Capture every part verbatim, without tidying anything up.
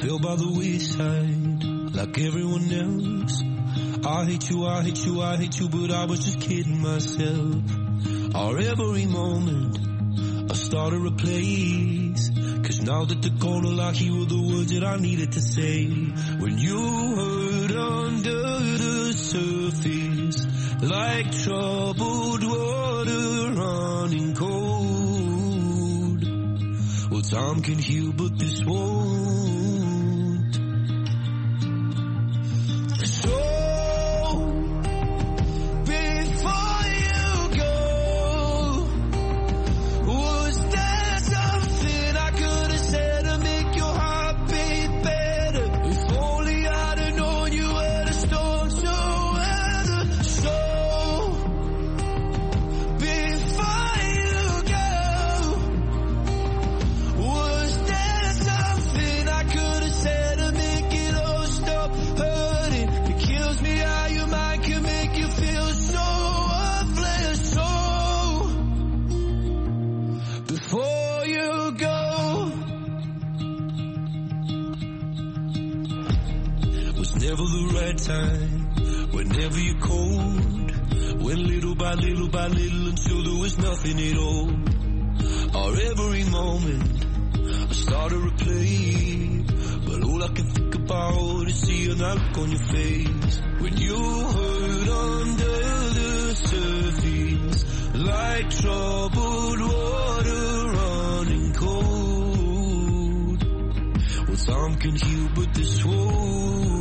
fell by the wayside like everyone else. I hate you, I hate you, I hate you, but I was just kidding myself. Our every moment I started a place, cause now that they're gone, all I hear were the words that I needed to say. When you hurt under the surface, like troubled water running cold. Well, time can heal, but this won't. So time, whenever you're cold, went little by little by little until there was nothing at all. Our every moment I started to replay, but all I can think about is seeing that look on your face. When you hurt under the surface, like troubled water running cold. Well, time can heal, but this won't.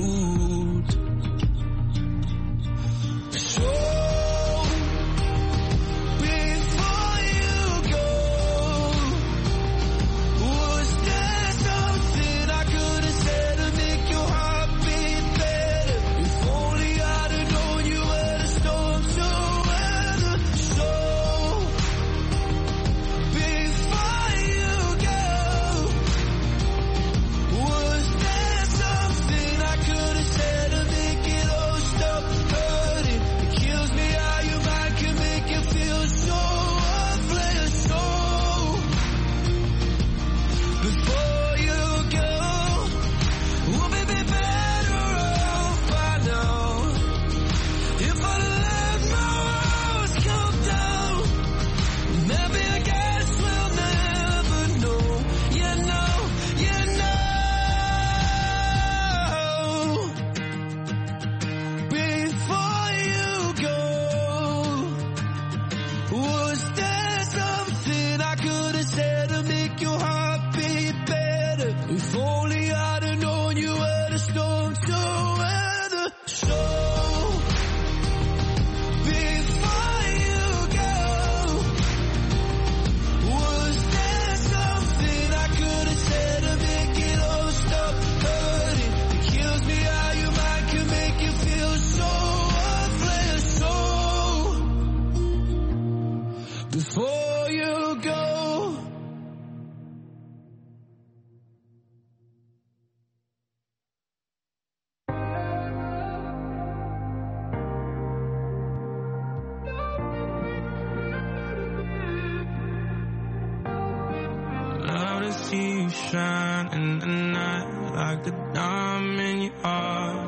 Shine in the night like a diamond in your heart.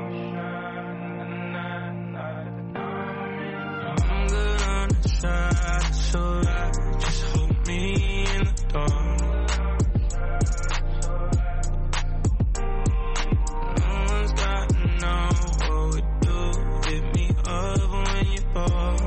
I'm good on the side, so right, just hold me in the dark. No one's got to know what we do. Hit me up when you fall.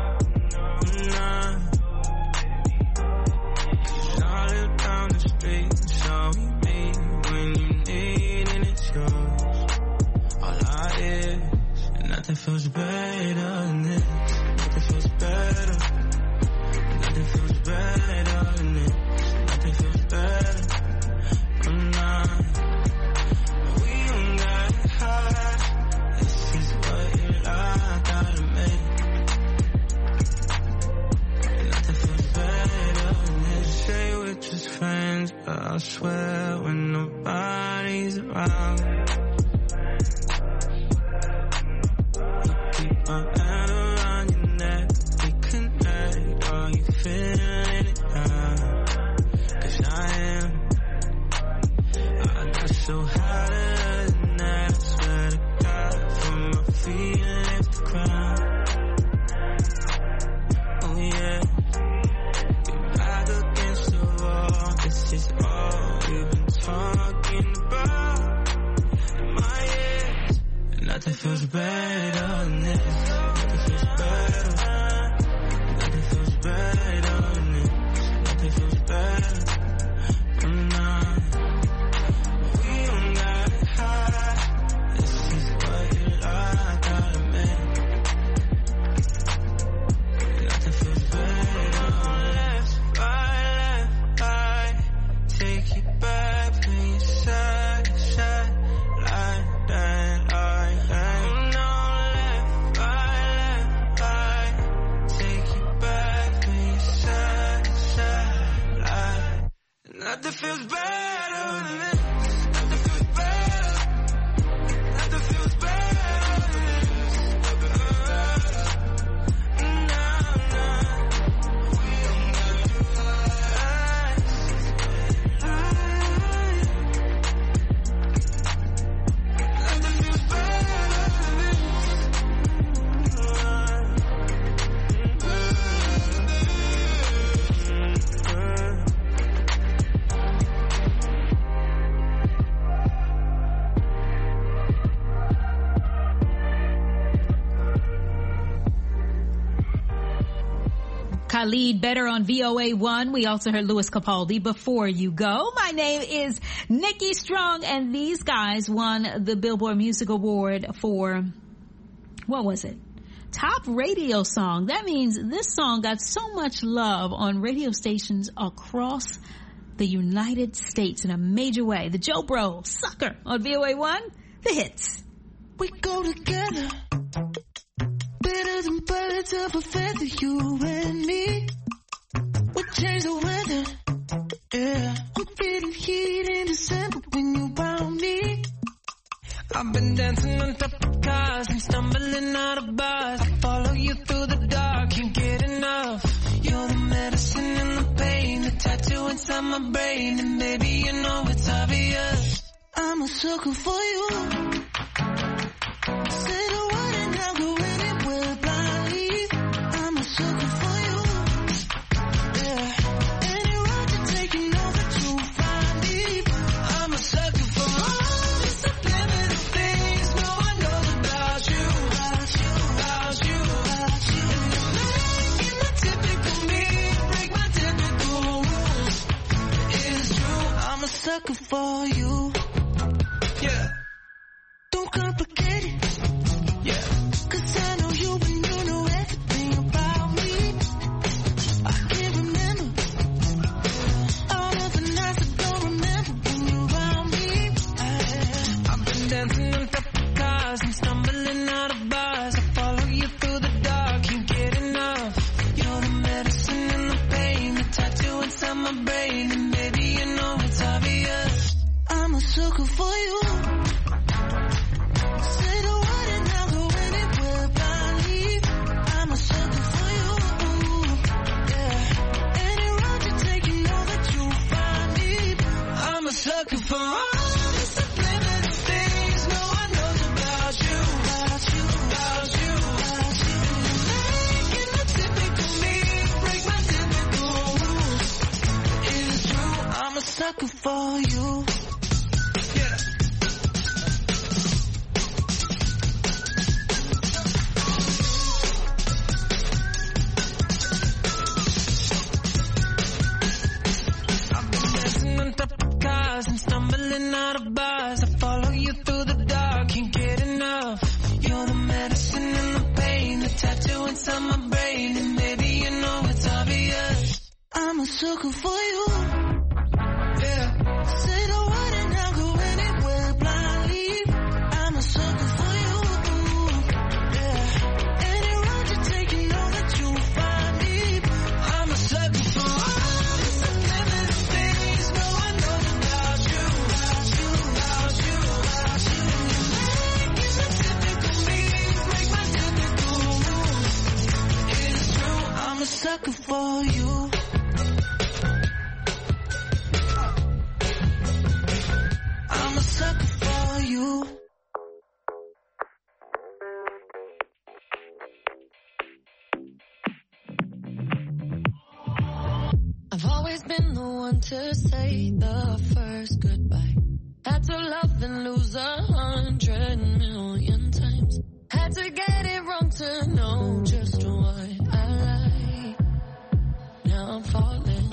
Cause I live down the street. So we meet when you need and it's yours. All I is, and nothing feels better than this. Nothing feels better. Nothing feels better than this. Nothing feels better. I'm not. We don't got high. This is what you like, gotta make. Nothing feels better than this. Say we're just friends, but I swear when nobody's around, you keep my hand around your neck. We connect, are you feeling it now? Cause I am. I got so hot tonight, I swear to God, from my feet lift the ground. Oh yeah, we're back against the wall. This is all we've been talking about in my ears. And nothing feels better than this. Nothing feels better. Nothing feels better than this. Nothing feels better. Nothing feels better than this. Nothing feels better. Nothing feels better than this. Nah, nah. We don't got to lie. Nothing feels better than Khalid, Better on V O A one. We also heard Louis Capaldi, Before You Go. My name is Nikki Strong, and these guys won the Billboard Music Award for, what was it? Top radio song. That means this song got so much love on radio stations across the United States in a major way. The Joe Bro, Sucker on V O A one. The hits. We go together. Better than birds of a feather, you and me. We change the weather. Yeah, I'm feeling heat in December when you found me. I've been dancing on top of cars and stumbling out of bars. I follow you through the dark, can't get enough. You're the medicine and the pain, the tattoo inside my brain. And baby, you know it's obvious, I'm a sucker for you. Say the word and I'll go anywhere blindly. I'm a sucker for you. Yeah, any road you take, you know that you'll find me. I'm a sucker for all the subliminal things no one knows about you, about you, about you, about you. And you're making the typical me break my typical rules. It's true, I'm a sucker for you. yeah, Don't complicate it. yeah. Cause I know you and you know everything about me. I can't remember all of the nights I don't remember when you're around me. I, I've been dancing on top of cars and stumbling out of bars. I follow you through the dark, can't get enough. You're the medicine and the pain, the tattoo inside my brain. And baby, you know it's obvious, I'm a sucker for you. Say the word and I'll go anywhere blindly. I'm a sucker for you. Yeah, any road you take, you know that you'll find me. I'm a sucker for all the subliminal things no one knows about you, About you, about you, about you. making the typical me break my typical rules. It's true, I'm a sucker for you. yeah. I've been dancing on top of cars and stumbling out of bars. I follow you through the dark, can't get enough. You're the medicine and the pain, the tattoo inside my brain. And baby, you know it's obvious, I'm a sucker for you. yeah. Say the word and I'll go anywhere blindly. I'm a sucker for you. Yeah, any road you take, you know that you'll find me. I'm a sucker for all the subliminal things no one knows about you, about you, about you, about you. Making the typical me break my typical rules. It's true, I'm a sucker for you. sucker for you. I've always been the one to say the first goodbye. Had to love and lose a hundred million times. Had to get it wrong to know just what I like. Now I'm falling.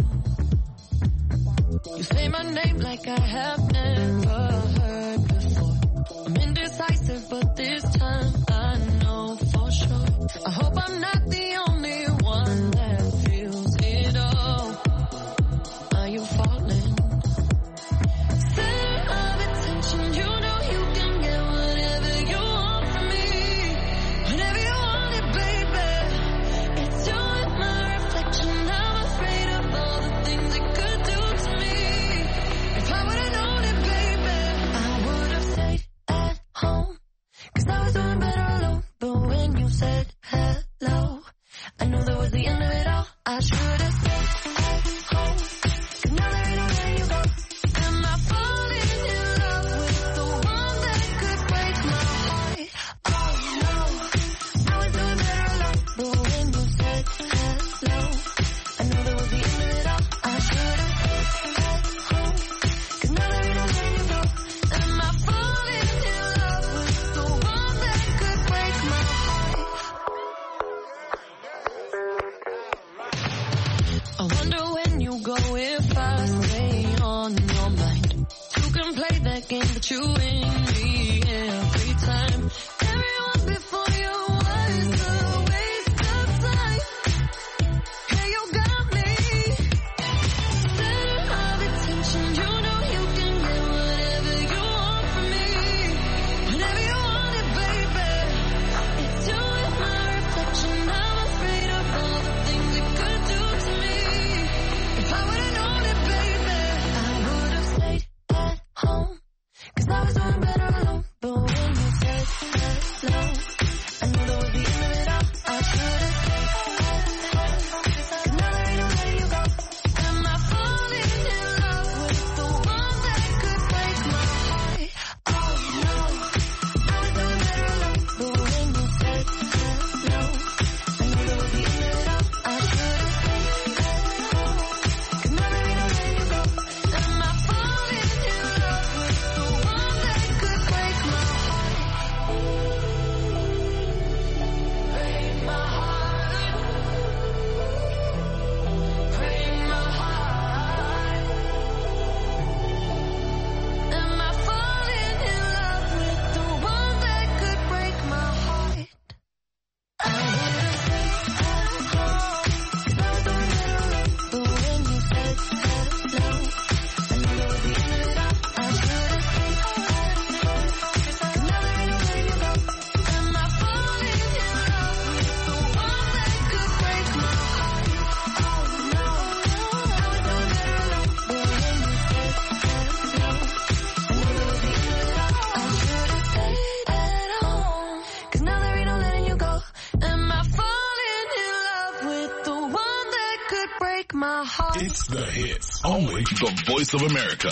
You say my name like I have never heard before. I'm indecisive, but this time I know for sure. I hope I'm not the only one that feels it all. Are you falling? Center of attention, you know you can get whatever you want from me. Whenever you want it, baby. It's you and my reflection. I'm afraid of all the things it could do to me. If I would've known it, baby, I would've stayed at home. Cause I was doing better alone. But when you said hello, I knew that was the end of it all. I should've stayed at home. Cause now there ain't no letting you go. Am I falling in love with the one that could break my heart? Oh no, I was doing better alone. But when you said hello, I knew that was the end of it all. I should've stayed at home. Cause now there ain't no letting you go. Am I falling in love with the one that could break my heart? I wonder when you go if I stay on your mind. You can play that game, but you win me every time. Everyone before you was a waste of time. Yeah, you got me. Center of attention, you know you can get whatever you want from me. Whenever you want it, baby. It's you and my reflection. I'm afraid of all the things it could do to me. If I would've known it, baby, I would've stayed at home. Cause I was doing better alone. But when you said hello, I knew that was the end of it all. I should've stayed at home. Cause now there ain't no letting you go. Am I falling in love with the one that could break my heart? Oh no, I was doing better alone. But when you said hello, I knew that was the end of it all. I should've stayed at home. Cause now there ain't no letting you go. Am I falling in love with the one that could break my heart? Break my heart. Break my heart. Am I falling in love with the one that could break my heart? I would've stayed at home. Cause I was doing better alone. But when you said hello, I knew that was the end of it all. I should've stayed at home. Cause now there ain't no letting you go. Am I falling in love with the one that could break my heart? Oh no, I was doing better alone. But when you said hello, I knew that was the end of it all. I should've stayed at home. Cause now there ain't no letting you go. Am I falling in love with the one that could break my heart? It's the hits. Only the Voice of America.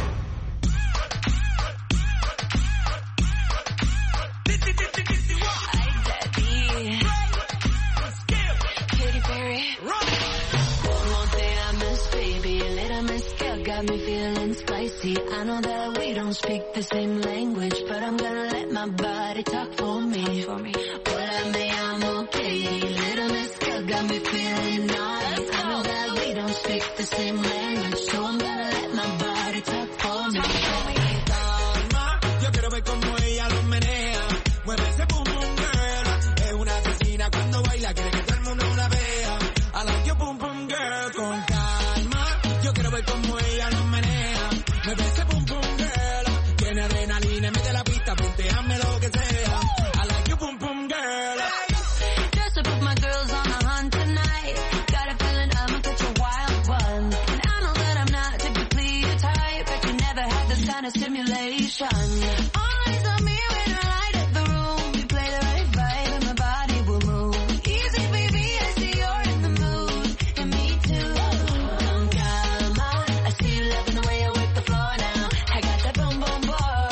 Katy Perry. Won't say I miss baby, a little miss girl got me feeling spicy. I know that we don't speak the same language, but I'm gonna let my body talk for me. Hola, me llamo Katie, little miss girl got me feeling naughty. I know that we don't speak the same language, so I'm gonna let my body talk for me. Calma, yo quiero ver cómo ella lo menea. Mueve ese pum pum girl. Es una asesina cuando baila, quiere que todo el mundo la vea. I like your pum pum girl. Con calma, yo quiero ver cómo ella lo menea. Mueve ese pum pum girl. Tiene adrenalina, mete la pista, punteame lo que sea. I like your pum pum girl. Just to put my girls on a hunt tonight. Got a feeling I'ma catch a wild one. And I know that I'm not typically your type, but you never had this kind of stimulation. Always on me when I light up the room. You play the right vibe and my body will move. Easy baby, I see you're in the mood. And me too. Con calma, I see you loving the way I work the floor now. I got that boom boom boy.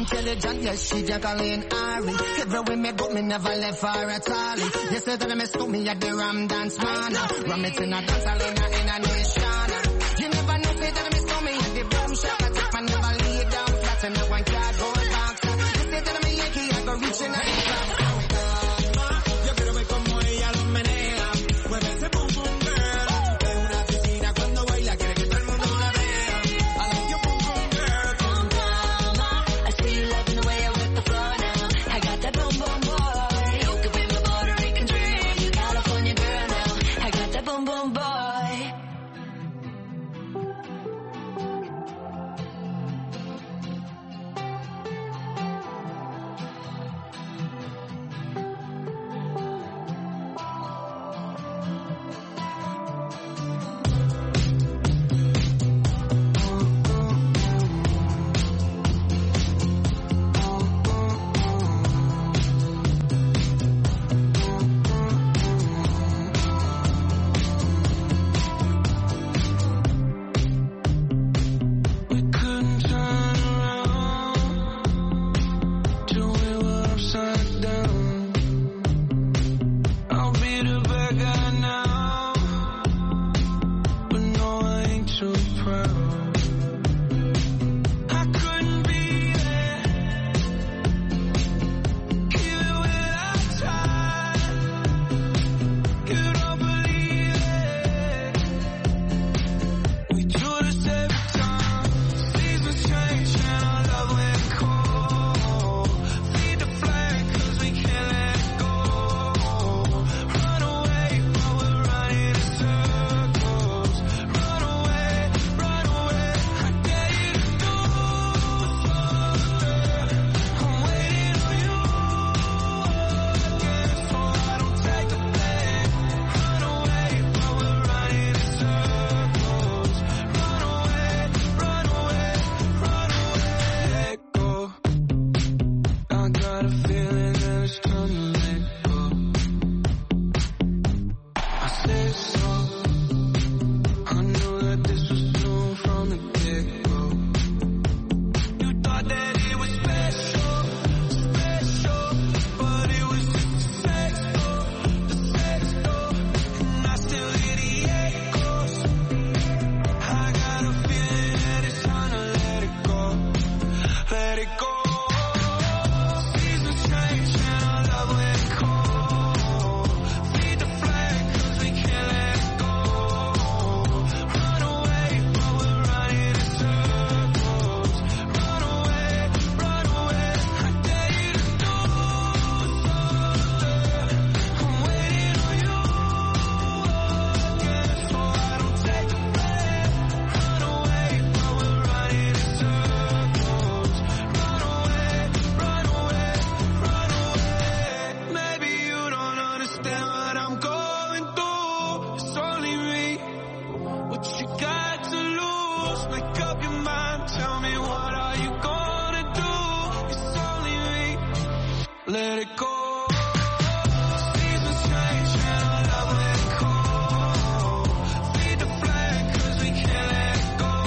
Intelligent, yes, she Jacqueline Ari. Everywhere me go, me never left for at all. You said that me school me at the Ram Dance Man. Ram it in a dance hall in a, in a nation. You never know, say that me school me at the Boom Shop. I take my never lay down flat and no one can't go back. You said that me Yankee, I go reaching out the top. Yo quiero ver como ella lo menea. Mueve ese boom boom girl. Es una asesina cuando baila, quiere que todo el mundo la vea. I like your boom boom girl. Boom boom, I see you loving the way I whip the floor now. I got that boom boom boy. You could be my Puerto Rican dream. You California girl now. I got that boom boom boy. We couldn't turn around till we were upside down. I'll be the bad guy now, but no, I ain't too proud. I couldn't be there, even when I tried. You don't believe it. We do this every time. Seasons change and our love went cold. Feed the flame 'cause we can't let go. Run away, but we're running in circles. Run away, run away. I dare you to do something. I'm waiting on you again, so I don't take the blame. Run away, but we're running in circles. Run away, run away, run away. Let go. I got a feeling that it's time to let go. I said so. I knew that this was doomed from the get-go. You thought that it was special, special, but it was just a sex door, the sex door, and I still hear the echoes. I got a feeling that it's time to let it go, let it go. Seasons change and our love went cold. Feed the flame 'cause we can't let go. Run away, but we're running in circles. Run away, run away. I dare you to do something. I'm waiting on you again, so I don't take the blame. Run away, but we're running in circles. Run away, run away, run away. Maybe you don't understand what I'm going through. It's only me. What you got to lose? Make up your mind. Tell me, what are you gonna do? It's only me. Let it go. Seasons change and our love went cold. Feed the flame 'cause we can't let go.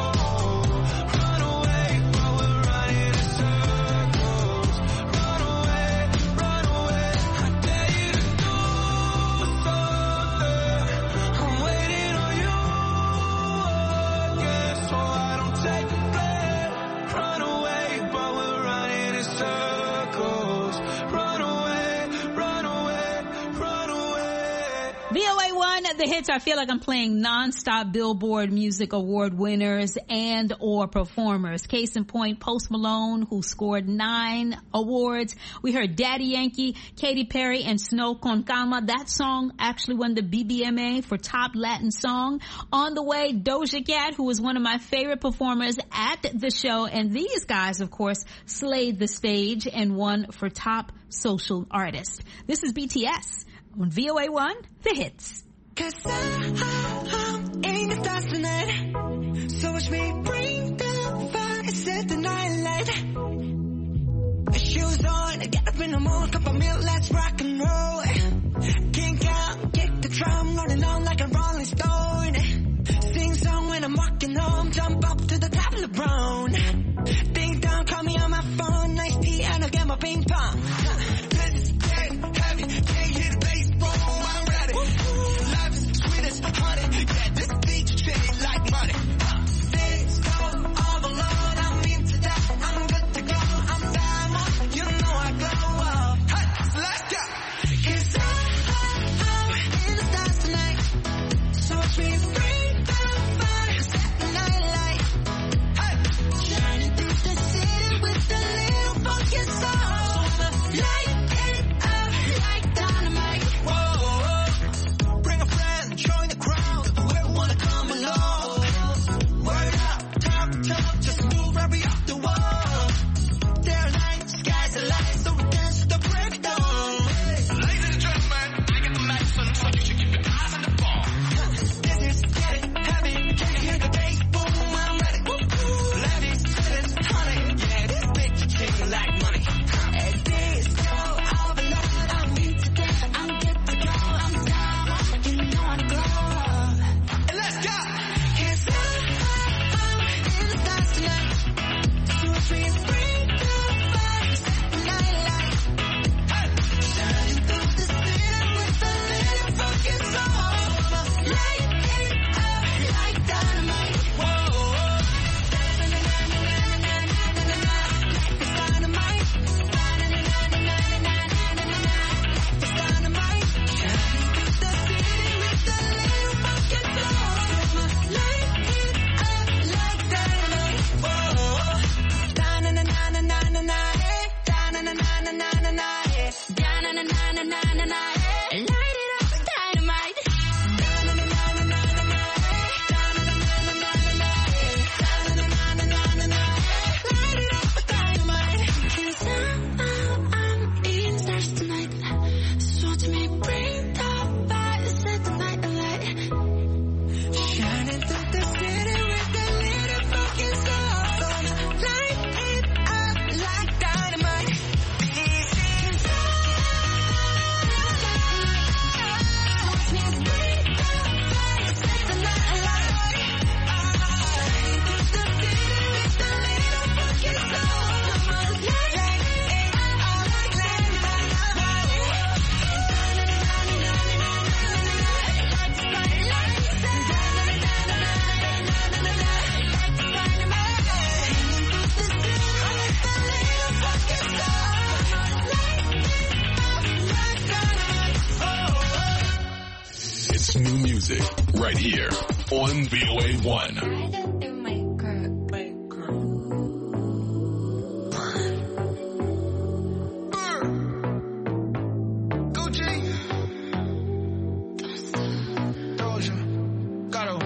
Run away, but we're running in circles. Run away, run away. I dare you to do something. I'm waiting on you again, so I don't take the blame. Run away, but we're running in circles. Run away, run away, run away. V O A one, the hits. I feel like I'm playing non-stop Billboard Music Award winners and or performers. Case in point, Post Malone, who scored nine awards. We heard Daddy Yankee, Katy Perry, and Snow Con Calma. That song actually won the B B M A for Top Latin Song. On the way, Doja Cat, who was one of my favorite performers at the show. And these guys, of course, slayed the stage and won for Top Social Artist. This is B T S on V O A one, the hits. Cause I, I'm in the stars tonight. So watch me bring the fire, set the night light. Shoes on, get up in the morning, cup of milk, let's rock and roll. Kink out, kick the drum, rolling on like a rolling stone. Sing song when I'm walking home, jump up to the top of the brown. Ding dong, call me on my phone. and my ping pong. This is dead heavy, can't hear the bass, boom, I'm ready. Life is sweet as honey, yeah, this beat you treat it like money. This go all alone, I'm into that, I'm good to go, I'm diamond, you know I glow up. Hey, so let's go. Cause I'm in the stars tonight, so watch me bring the fire, set the night light. Hey, shining through the city with a little funky soul. Light it up like dynamite. Whoa, bring a friend, join the crowd, whoever wanna come along. Word up, talk, talk, just move right up the wall. There are lights, skies are light, so we dance to the break of dawn. Ladies and gentlemen, I got the medicine, so you should keep your eyes on the ball. This is getting heavy, can you hear the bass? Boom, I'm ready. Ladies, this honey, yeah, this bitch is shaking like money. And this go all alone, I'm into that, I'm good to go, I'm down, you know I'm glow. And let's go. Cause I'm in the stars tonight, so if we bring the fire, set the night light. Hey, shining through the city with a little funky soul. Light it up like dynamite. Whoa, it's dynamite. It's dynamite. Shining through the city with a little funky soul. Light it up like dynamite. Whoa, da-na-na-na-na-na-na, eh. Da-na-na-na-na-na-na, eh. Da-na-na-na-na-na-na, eh. Light it up with dynamite. Da-na-na-na-na-na-na, eh. Da-na-na-na-na-na-na, eh. Da-na-na-na-na-na-na, eh. Light it up with dynamite. 'Cause I'm, I'm in stars tonight. So watch me bring the fire, set the night alight. Shining through the city with a little funky soul. Light it up like dynamite. This is watch me bring the fire, set the night alight. Shining through the city with a little funky soul. Light it up like It's new music right here on V O A one. Gucci, Doja, Gato,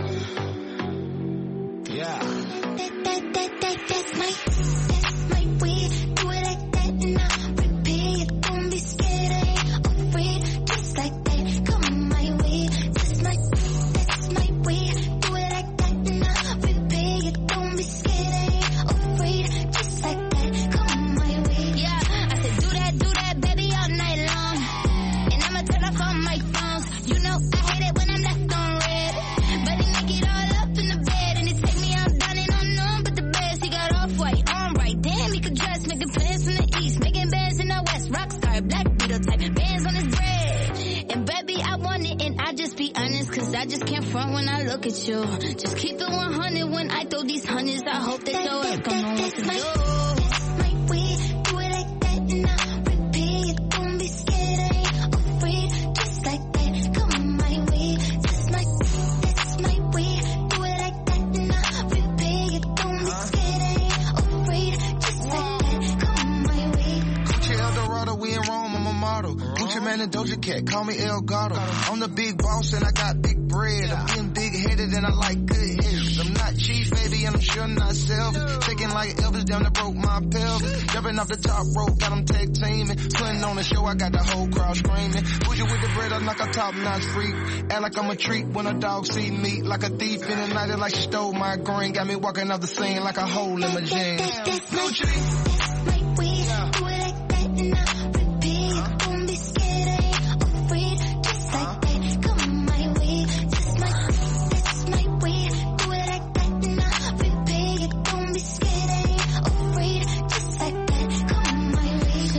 yeah. That, that, that, that, that's my, that's my way. Do it like that and I'll repeat. Don't be scared, I ain't afraid. Just like that, come my way. That's my, that's my way. Do it like that and I'll repeat. Don't be scared, I ain't afraid. Just like that, come my way. Yeah, I said do that, do that, baby, all night long. And I'ma turn off all my phones. You know I hate it when I'm left on red. But he make it all up in the bed. And he take me out dining on none but the best. He got off-white, on right. Damn, he could dress, making plans from the east. Making bands in the west, rock star, black beetle type. Bands on his bread. And baby, I want it, and I just be honest. Cause I just can't front when I look at you. Just keep it one hundred when I throw these hundreds. I hope that your work don't know what to That's do. my way. Do it like that and I'll repeat. Don't be scared, I ain't afraid. Just like that, come my way. That's my, that's my way. Do it like that and I'll repeat. Don't be scared, I ain't afraid. Just like that, come my way. Gucci, Eldorado, we in Rome, I'm a model. Gucci Man and Doja Cat, call me El Gato. I'm the big boss and I got big bread. I'm being big headed and I like good hips. I'm not cheap, baby, and I'm sure not selfish. Shaking like Elvis down the broke my pelvis. Jumping off the top rope, got them tag teaming. Putting on the show, I got the whole crowd screaming. Bougie with the bread, I'm like a top notch freak. Act like I'm a treat when a dog see me. Like a thief in the night, like she stole my green. Got me walking off the scene like a hole in my jeans. That's my, Gucci. that's my way. Do it like that and I'll repeat. Don't be scared, I ain't afraid. Just like that, come my way. That's my, that's my way. Do it like that and I'll repeat. Don't be scared, I ain't afraid. Just like that, come my way.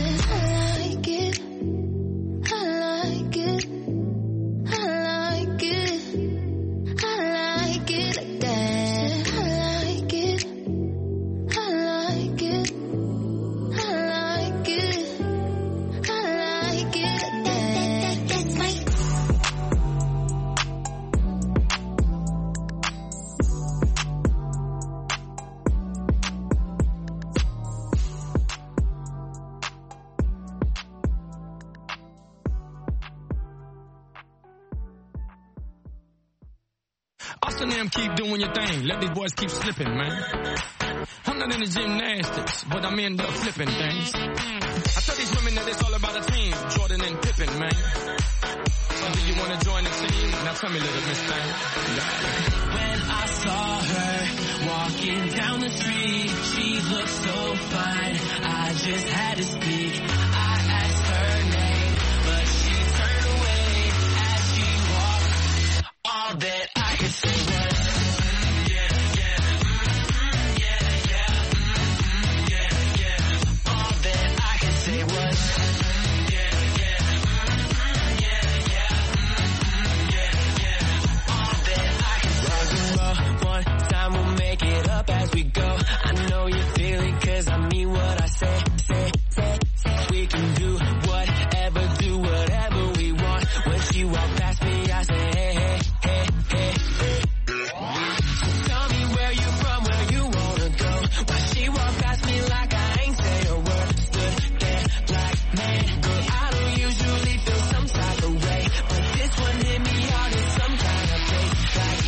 man, keep doing your thing. Let these boys keep slipping, man. I'm not into gymnastics, but I'm into flipping things. I tell these women that it's all about a team, Jordan and Pippen, man. So do you want to join the team? Now tell me, little miss thing. When I saw her walking down the street, she looked so fine, I just had to speak. I asked her name, but she turned away as she walked. All that I could say was, yeah, yeah, yeah, yeah, yeah, yeah. All that I could say was, yeah, yeah, yeah, yeah, yeah, yeah. All that I could say was, one time we'll make it up as we go. I know you feel it 'cause I mean what I say, say, say, say. We can do whatever, do whatever we want. When she walked past me, I say, hey, hey, hey, hey, hey. Tell me where you from, where you wanna go. Why she walked past me like I ain't say a word. Stood there like, man, girl, I don't usually feel some type of way, but this one hit me hard in some kind of place. Like,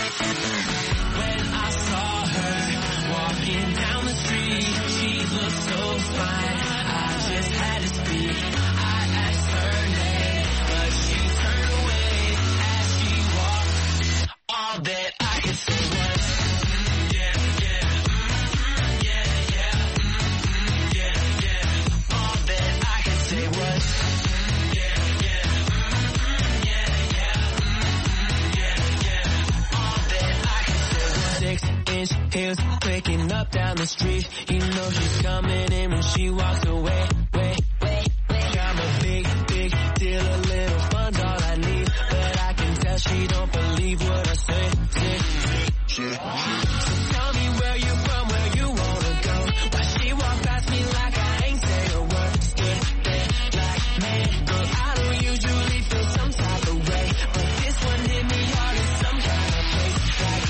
when I saw her walking down the street, she looked so fine, I just had to speak. I asked her name, but she turned away as she walked. All that I could say was, yeah, yeah, yeah, yeah, yeah, yeah. All that I could say was, yeah, yeah, yeah, yeah, yeah, yeah. All that I could say was, six inch heels clicking up down the street. You know she's coming in when she walks away. Wait, wait, wait. Got my big, big deal, a little fun's all I need, but I can tell she don't believe what I say. say, say. So tell me where you from, where you wanna go. Why she walked past me like I ain't say a word. Stood there like, man, girl, I don't usually feel some type of way, but this one hit me hard in some kind of place. Like,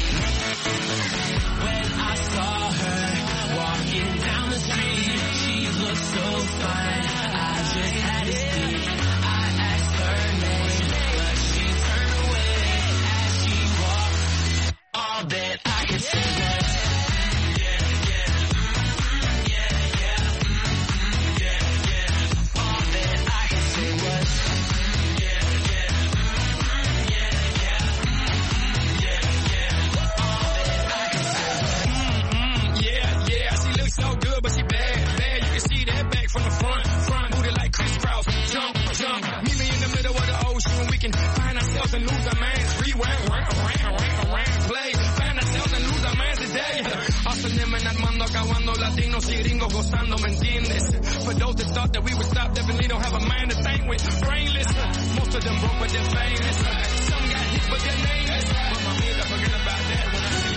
when I saw her walking down the street, she looked so fine, I just had to speak. I asked her name, but she turned away as she walked. All that I could say was, yeah, yeah, yeah, yeah, yeah, yeah. All that I could say was, yeah, yeah, yeah, yeah, yeah, yeah. All that I could say was, Mm-mm, yeah, yeah, she looks so good, but she bad, bad. You can see that back from the front, front booty like crisscross. Jump, jump, meet me in the middle of the ocean. We can find ourselves and lose our minds. Rewind, round, round, round, round, play. Find ourselves and lose our minds today. Hustling and armando, acabando, latinos y gringos gozando, ¿me entiendes? For those that thought that we would stop, definitely don't have a mind to think with. Brainless, most of them broke but they're famous. Some got hit but they're nameless. But my mother, forget about that.